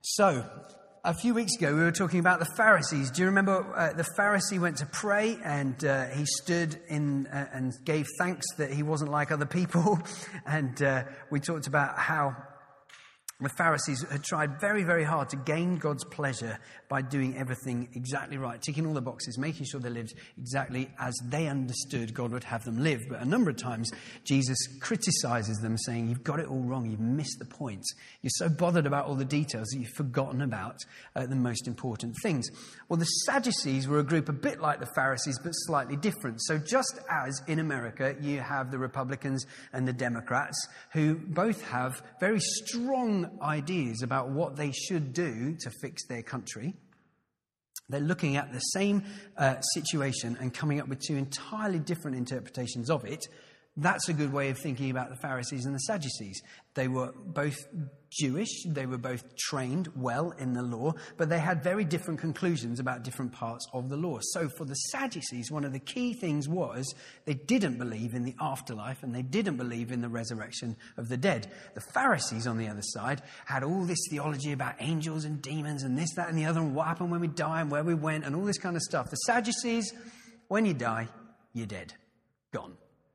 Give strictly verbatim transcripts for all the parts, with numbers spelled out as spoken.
So, a few weeks ago, we were talking about the Pharisees. Do you remember uh, the Pharisee went to pray and uh, he stood in uh, and gave thanks that he wasn't like other people? And uh, we talked about how the Pharisees had tried very, very hard to gain God's pleasure by doing everything exactly right, ticking all the boxes, making sure they lived exactly as they understood God would have them live. But a number of times, Jesus criticizes them, saying, you've got it all wrong, you've missed the point. You're so bothered about all the details that you've forgotten about uh, the most important things. Well, the Sadducees were a group a bit like the Pharisees, but slightly different. So just as in America, you have the Republicans and the Democrats, who both have very strong ideas about what they should do to fix their country. They're looking at the same uh, situation and coming up with two entirely different interpretations of it. That's a good way of thinking about the Pharisees and the Sadducees. They were both Jewish, they were both trained well in the law, but they had very different conclusions about different parts of the law. So for the Sadducees, one of the key things was they didn't believe in the afterlife and they didn't believe in the resurrection of the dead. The Pharisees, on the other side, had all this theology about angels and demons and this, that and the other, and what happened when we die and where we went and all this kind of stuff. The Sadducees, when you die, you're dead. Gone.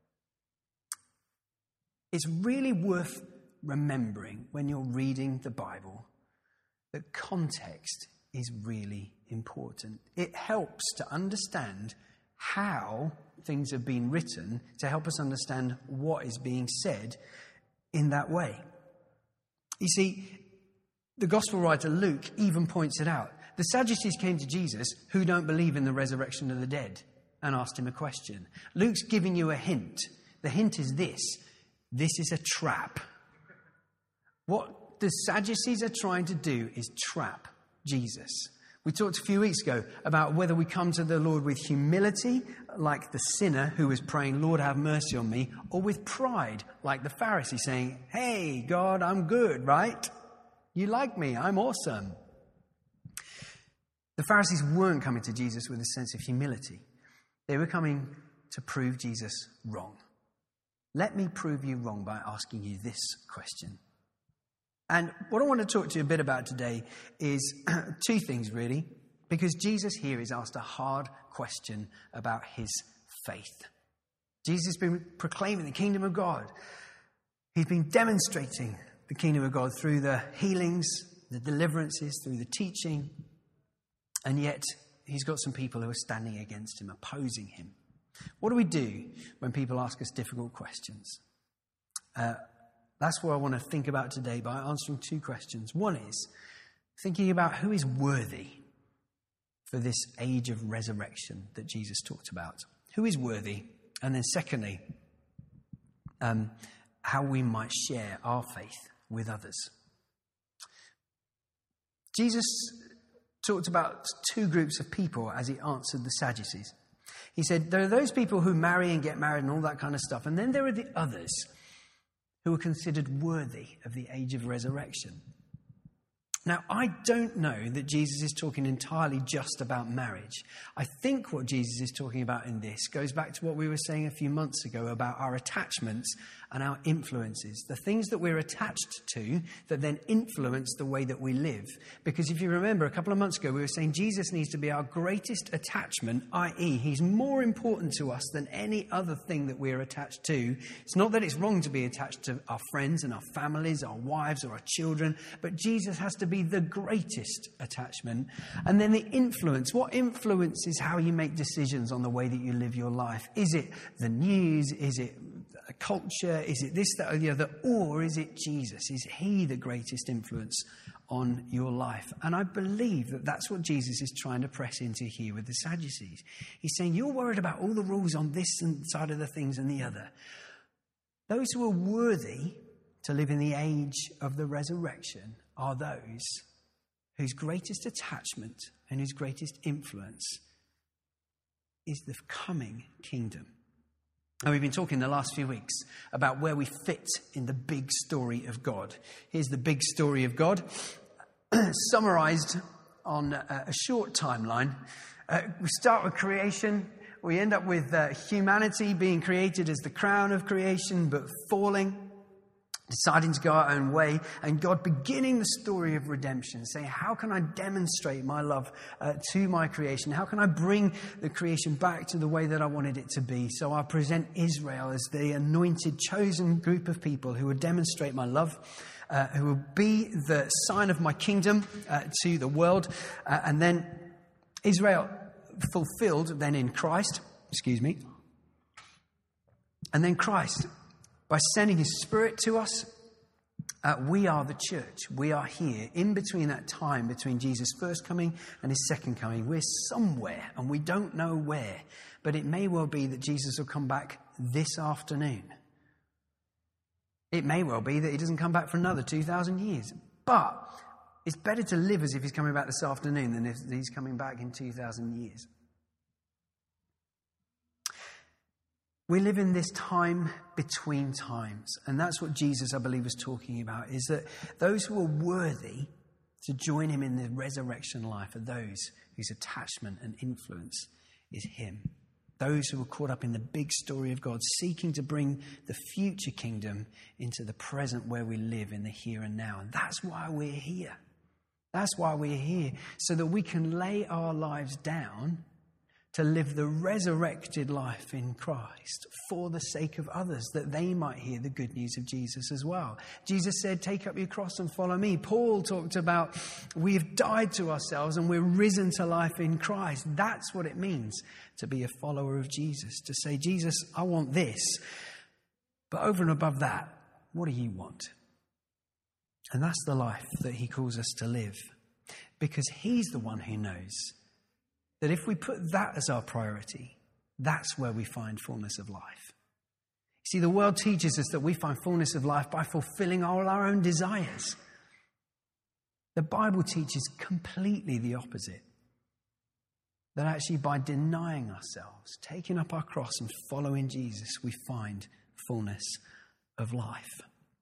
It's really worth remembering when you're reading the Bible that context is really important. It helps to understand how things have been written to help us understand what is being said in that way. You see, the gospel writer Luke even points it out. The Sadducees came to Jesus who don't believe in the resurrection of the dead and asked him a question. Luke's giving you a hint. The hint is this. This is a trap. What the Sadducees are trying to do is trap Jesus. We talked a few weeks ago about whether we come to the Lord with humility, like the sinner who was praying, Lord, have mercy on me, or with pride, like the Pharisee saying, hey, God, I'm good, right? You like me, I'm awesome. The Pharisees weren't coming to Jesus with a sense of humility. They were coming to prove Jesus wrong. Let me prove you wrong by asking you this question. And what I want to talk to you a bit about today is two things, really, because Jesus here is asked a hard question about his faith. Jesus has been proclaiming the kingdom of God. He's been demonstrating the kingdom of God through the healings, the deliverances, through the teaching. And yet he's got some people who are standing against him, opposing him. What do we do when people ask us difficult questions? Uh, that's what I want to think about today by answering two questions. One is thinking about who is worthy for this age of resurrection that Jesus talked about. Who is worthy? And then secondly, um, how we might share our faith with others. Jesus talked about two groups of people as he answered the Sadducees. He said, there are those people who marry and get married and all that kind of stuff. And then there are the others who are considered worthy of the age of resurrection. Now, I don't know that Jesus is talking entirely just about marriage. I think what Jesus is talking about in this goes back to what we were saying a few months ago about our attachments and our influences, the things that we're attached to that then influence the way that we live. Because if you remember, a couple of months ago, we were saying Jesus needs to be our greatest attachment, that is he's more important to us than any other thing that we're attached to. It's not that it's wrong to be attached to our friends and our families, our wives or our children, but Jesus has to be the greatest attachment. And then the influence. What influences how you make decisions on the way that you live your life? Is it the news? Is it culture? Is it this, that, or the other? Or is it Jesus? Is he the greatest influence on your life? And I believe that that's what Jesus is trying to press into here with the Sadducees. He's saying, you're worried about all the rules on this side of the things and the other. Those who are worthy to live in the age of the resurrection are those whose greatest attachment and whose greatest influence is the coming kingdom. And we've been talking the last few weeks about where we fit in the big story of God. Here's the big story of God, summarized on a short timeline. Uh, we start with creation. We end up with uh, humanity being created as the crown of creation, but falling. deciding to go our own way, and God beginning the story of redemption, saying, how can I demonstrate my love uh, to my creation? How can I bring the creation back to the way that I wanted it to be? So I present Israel as the anointed, chosen group of people who will demonstrate my love, uh, who will be the sign of my kingdom uh, to the world. Uh, and then Israel fulfilled then in Christ, excuse me, and then Christ, by sending his Spirit to us, uh, we are the church. We are here in between that time, between Jesus' first coming and his second coming. We're somewhere and we don't know where. But it may well be that Jesus will come back this afternoon. It may well be that he doesn't come back for another two thousand years. But it's better to live as if he's coming back this afternoon than if he's coming back in two thousand years. We live in this time between times. And that's what Jesus, I believe, was talking about, is that those who are worthy to join him in the resurrection life are those whose attachment and influence is him. Those who are caught up in the big story of God, seeking to bring the future kingdom into the present where we live in the here and now. And that's why we're here. That's why we're here, so that we can lay our lives down to live the resurrected life in Christ for the sake of others, that they might hear the good news of Jesus as well. Jesus said, take up your cross and follow me. Paul talked about we've died to ourselves and we're risen to life in Christ. That's what it means to be a follower of Jesus, to say, Jesus, I want this, but over and above that, what do you want? And that's the life that he calls us to live, because he's the one who knows that if we put that as our priority, that's where we find fullness of life. See, the world teaches us that we find fullness of life by fulfilling all our own desires. The Bible teaches completely the opposite. That actually by denying ourselves, taking up our cross and following Jesus, we find fullness of life.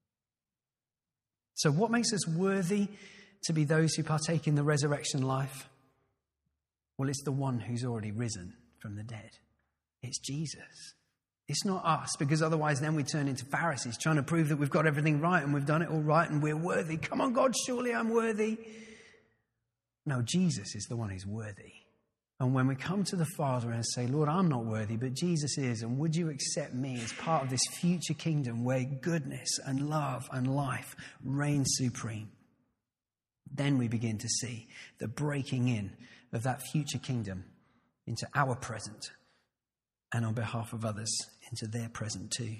So what makes us worthy to be those who partake in the resurrection life? Well, it's the one who's already risen from the dead. It's Jesus. It's not us, because otherwise then we turn into Pharisees trying to prove that we've got everything right and we've done it all right and we're worthy. Come on, God, surely I'm worthy. No, Jesus is the one who's worthy. And when we come to the Father and say, Lord, I'm not worthy, but Jesus is, and would you accept me as part of this future kingdom where goodness and love and life reign supreme? Then we begin to see the breaking in of that future kingdom into our present, and on behalf of others into their present too.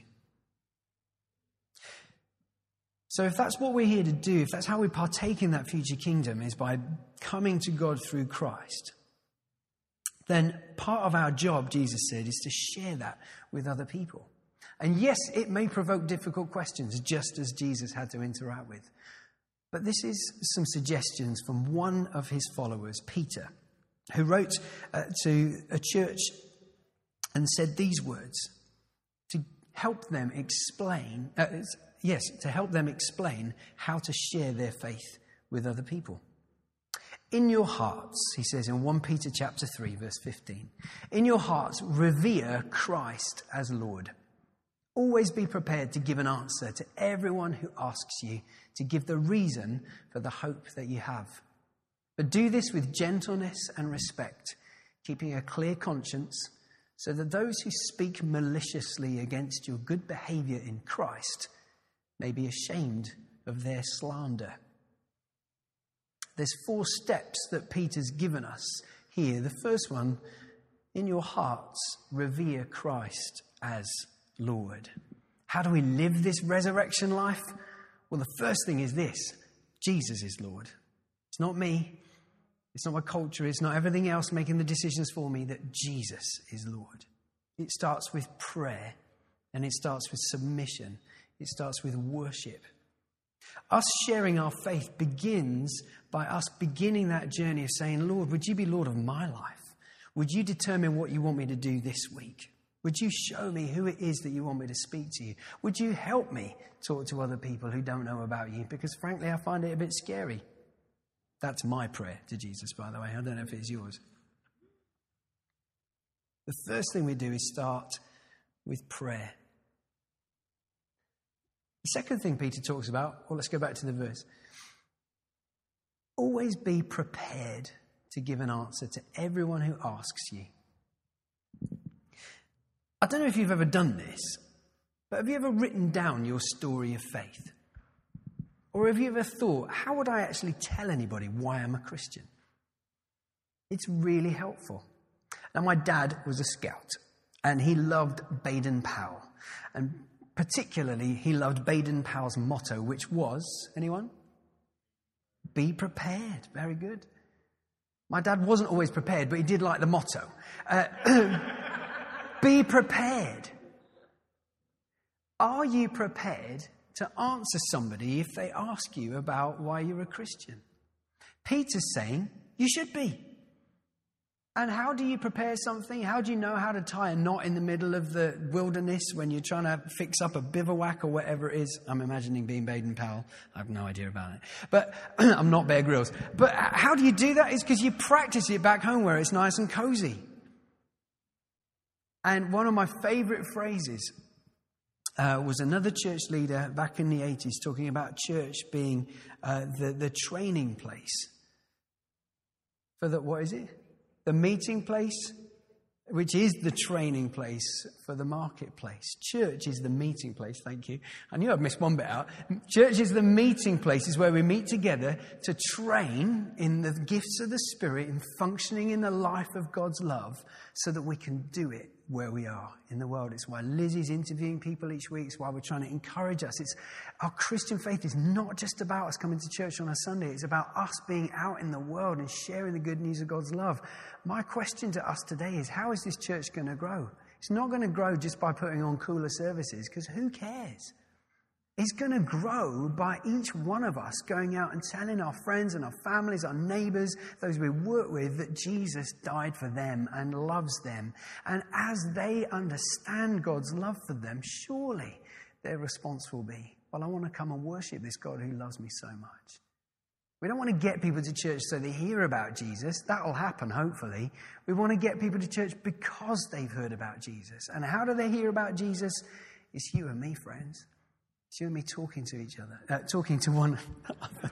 So if that's what we're here to do, if that's how we partake in that future kingdom, is by coming to God through Christ, then part of our job, Jesus said, is to share that with other people. And yes, it may provoke difficult questions, just as Jesus had to interact with. But this is some suggestions from one of his followers, Peter, who wrote uh, to a church and said these words to help them explain, uh, yes, to help them explain how to share their faith with other people. In your hearts, he says in First Peter chapter three, verse fifteen, in your hearts, revere Christ as Lord. Always be prepared to give an answer to everyone who asks you to give the reason for the hope that you have. But do this with gentleness and respect, keeping a clear conscience, so that those who speak maliciously against your good behavior in Christ may be ashamed of their slander. There's four steps that Peter's given us here. The first one, in your hearts, revere Christ as Lord. How do we live this resurrection life? Well, the first thing is this: Jesus is Lord. It's not me. It's not my culture. It's not everything else making the decisions for me. That Jesus is Lord. It starts with prayer, and it starts with submission. It starts with worship. Us sharing our faith begins by us beginning that journey of saying, Lord, would you be Lord of my life? Would you determine what you want me to do this week? Would you show me who it is that you want me to speak to you? Would you help me talk to other people who don't know about you? Because frankly, I find it a bit scary. That's my prayer to Jesus, by the way. I don't know if it's yours. The first thing we do is start with prayer. The second thing Peter talks about, well, let's go back to the verse. Always be prepared to give an answer to everyone who asks you. I don't know if you've ever done this, but have you ever written down your story of faith? Or have you ever thought, how would I actually tell anybody why I'm a Christian? It's really helpful. Now, my dad was a scout, and he loved Baden-Powell. And particularly, he loved Baden-Powell's motto, which was, anyone? Be prepared. Very good. My dad wasn't always prepared, but he did like the motto. Uh, be prepared. Are you prepared to answer somebody if they ask you about why you're a Christian? Peter's saying you should be. And how do you prepare something? How do you know how to tie a knot in the middle of the wilderness when you're trying to fix up a bivouac or whatever it is? I'm imagining being Baden-Powell. I have no idea about it. But I'm not Bear Grylls. But how do you do that? It's because you practice it back home where it's nice and cozy. And one of my favourite phrases uh, was another church leader back in the eighties talking about church being uh, the, the training place. For the, what is it? The meeting place, which is the training place for the marketplace. Church is the meeting place, thank you. I knew I'd missed one bit out. Church is the meeting place, is where we meet together to train in the gifts of the Spirit, in functioning in the life of God's love, so that we can do it where we are in the world. It's why Lizzie's interviewing people each week. It's why we're trying to encourage us. It's our Christian faith is not just about us coming to church on a Sunday. It's about us being out in the world and sharing the good news of God's love. My question to us today is, how is this church going to grow? It's not going to grow just by putting on cooler services, because who cares? It's going to grow by each one of us going out and telling our friends and our families, our neighbours, those we work with, that Jesus died for them and loves them. And as they understand God's love for them, surely their response will be, well, I want to come and worship this God who loves me so much. We don't want to get people to church so they hear about Jesus. That will happen, hopefully. We want to get people to church because they've heard about Jesus. And how do they hear about Jesus? It's you and me, friends. It's you and me talking to each other, uh, talking to one another.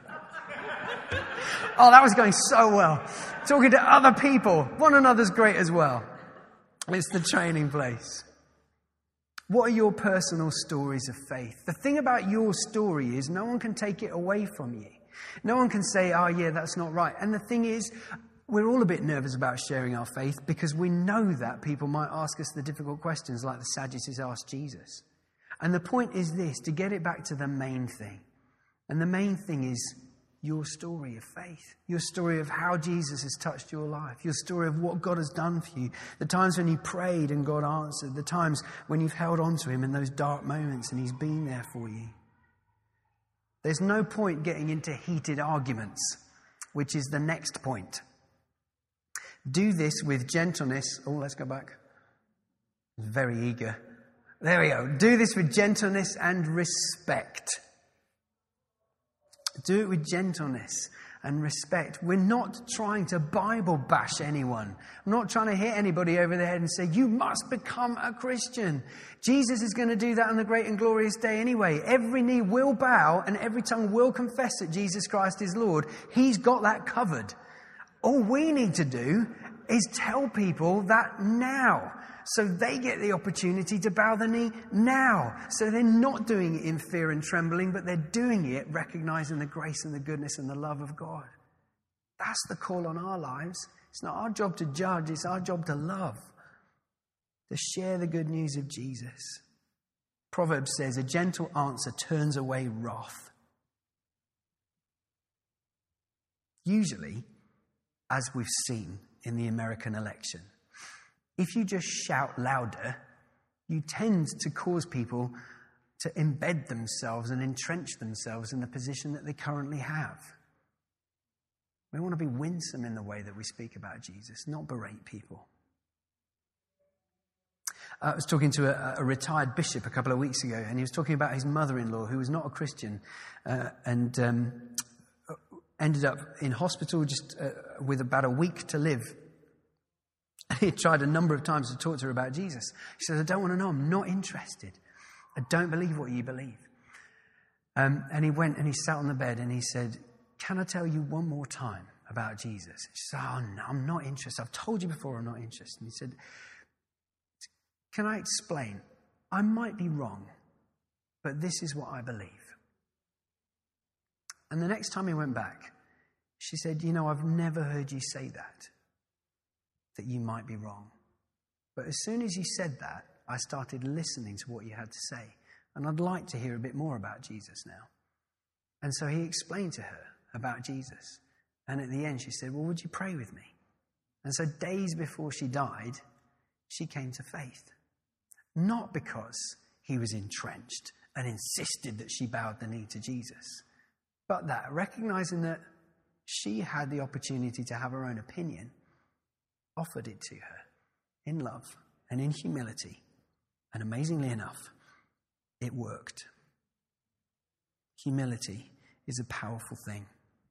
Oh, that was going so well. Talking to other people. One another's great as well. It's the training place. What are your personal stories of faith? The thing about your story is no one can take it away from you. No one can say, oh, yeah, that's not right. And the thing is, we're all a bit nervous about sharing our faith because we know that people might ask us the difficult questions like the Sadducees asked Jesus. And the point is this, to get it back to the main thing. And the main thing is your story of faith. Your story of how Jesus has touched your life. Your story of what God has done for you. The times when you prayed and God answered. The times when you've held on to him in those dark moments and he's been there for you. There's no point getting into heated arguments, which is the next point. Do this with gentleness. Oh, let's go back. Very eager. There we go. Do this with gentleness and respect. Do it with gentleness and respect. We're not trying to Bible bash anyone. I'm not trying to hit anybody over the head and say, you must become a Christian. Jesus is going to do that on the great and glorious day anyway. Every knee will bow and every tongue will confess that Jesus Christ is Lord. He's got that covered. All we need to do is tell people that now, so they get the opportunity to bow the knee now. So they're not doing it in fear and trembling, but they're doing it recognizing the grace and the goodness and the love of God. That's the call on our lives. It's not our job to judge, it's our job to love, to share the good news of Jesus. Proverbs says, a gentle answer turns away wrath. Usually, as we've seen in the American election, if you just shout louder, you tend to cause people to embed themselves and entrench themselves in the position that they currently have. We want to be winsome in the way that we speak about Jesus, not berate people. I was talking to a, a retired bishop a couple of weeks ago, and he was talking about his mother-in-law, who was not a Christian, uh, and um, ended up in hospital just uh, with about a week to live. He tried a number of times to talk to her about Jesus. She said, I don't want to know. I'm not interested. I don't believe what you believe. Um, and he went and he sat on the bed and he said, "Can I tell you one more time about Jesus?" She said, "Oh, no, I'm not interested. I've told you before I'm not interested." And he said, "Can I explain? I might be wrong, but this is what I believe." And the next time he went back, she said, "You know, I've never heard you say that, that you might be wrong. But as soon as you said that, I started listening to what you had to say. And I'd like to hear a bit more about Jesus now." And so he explained to her about Jesus. And at the end, she said, "Well, would you pray with me?" And so days before she died, she came to faith. Not because he was entrenched and insisted that she bowed the knee to Jesus, but that, recognizing that she had the opportunity to have her own opinion, offered it to her in love and in humility. And amazingly enough, it worked. Humility is a powerful thing.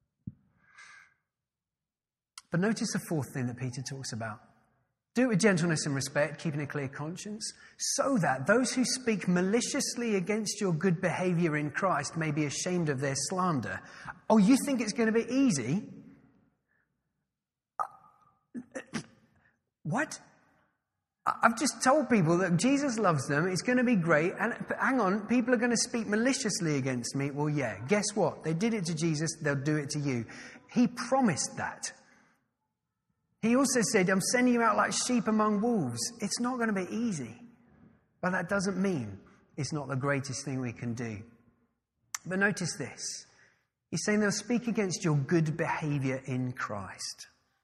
But notice the fourth thing that Peter talks about. Do it with gentleness and respect, keeping a clear conscience, so that those who speak maliciously against your good behavior in Christ may be ashamed of their slander. Oh, you think it's going to be easy? What? I've just told people that Jesus loves them, it's going to be great, and hang on, people are going to speak maliciously against me. Well, yeah, guess what? They did it to Jesus, they'll do it to you. He promised that. He also said, "I'm sending you out like sheep among wolves." It's not going to be easy, but that doesn't mean it's not the greatest thing we can do. But notice this. He's saying they'll speak against your good behavior in Christ.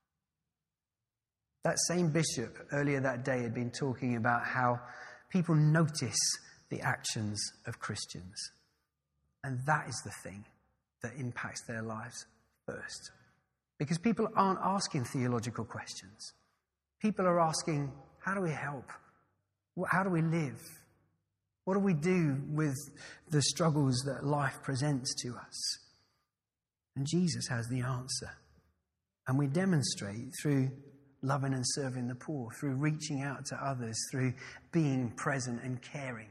That same bishop earlier that day had been talking about how people notice the actions of Christians. And that is the thing that impacts their lives first. Because people aren't asking theological questions. People are asking, how do we help? How do we live? What do we do with the struggles that life presents to us? And Jesus has the answer. And we demonstrate through loving and serving the poor, through reaching out to others, through being present and caring.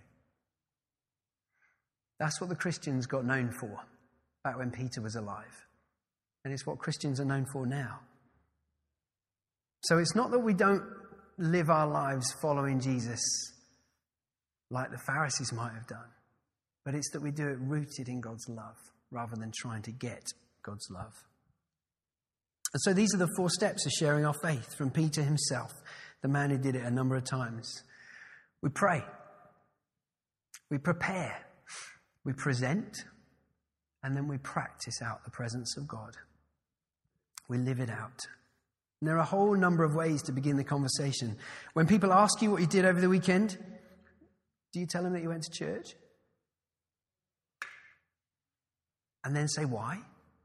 That's what the Christians got known for back when Peter was alive. And it's what Christians are known for now. So it's not that we don't live our lives following Jesus like the Pharisees might have done, but it's that we do it rooted in God's love rather than trying to get God's love. And so these are the four steps of sharing our faith from Peter himself, the man who did it a number of times. We pray. We prepare. We present. And then we practice out the presence of God. We live it out. And there are a whole number of ways to begin the conversation. When people ask you what you did over the weekend, do you tell them that you went to church? And then say why?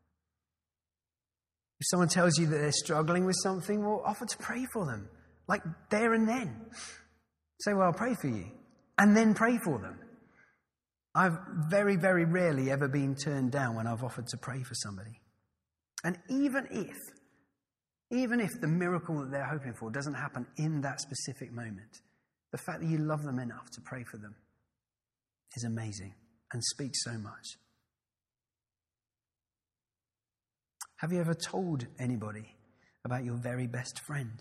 If someone tells you that they're struggling with something, well, offer to pray for them. Like there and then. Say, well, I'll pray for you. And then pray for them. I've very, very rarely ever been turned down when I've offered to pray for somebody. And even if, even if the miracle that they're hoping for doesn't happen in that specific moment, the fact that you love them enough to pray for them is amazing and speaks so much. Have you ever told anybody about your very best friend?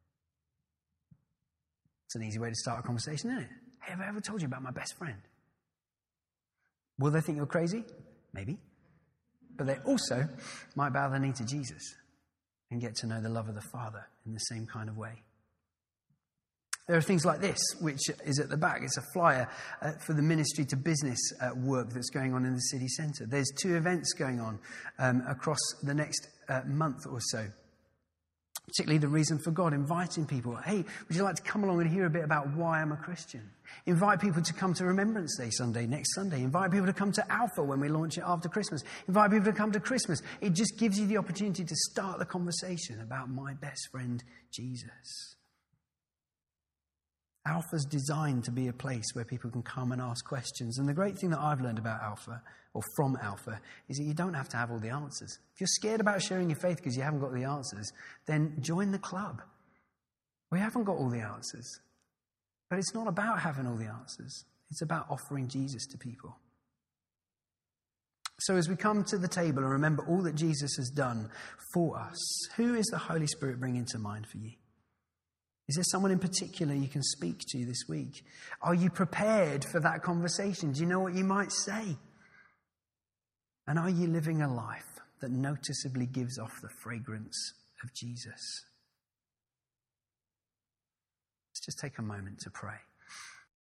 It's an easy way to start a conversation, isn't it? Hey, have I ever told you about my best friend? Will they think you're crazy? Maybe. But they also might bow their knee to Jesus and get to know the love of the Father in the same kind of way. There are things like this, which is at the back. It's a flyer uh, for the ministry to business uh, work that's going on in the city centre. There's two events going on um, across the next uh, month or so. Particularly the Reason for God, inviting people. Hey, would you like to come along and hear a bit about why I'm a Christian? Invite people to come to Remembrance Day Sunday, next Sunday. Invite people to come to Alpha when we launch it after Christmas. Invite people to come to Christmas. It just gives you the opportunity to start the conversation about my best friend, Jesus. Alpha's designed to be a place where people can come and ask questions. And the great thing that I've learned about Alpha, or from Alpha, is that you don't have to have all the answers. If you're scared about sharing your faith because you haven't got the answers, then join the club. We haven't got all the answers. But it's not about having all the answers. It's about offering Jesus to people. So as we come to the table and remember all that Jesus has done for us, who is the Holy Spirit bringing to mind for you? Is there someone in particular you can speak to this week? Are you prepared for that conversation? Do you know what you might say? And are you living a life that noticeably gives off the fragrance of Jesus? Let's just take a moment to pray.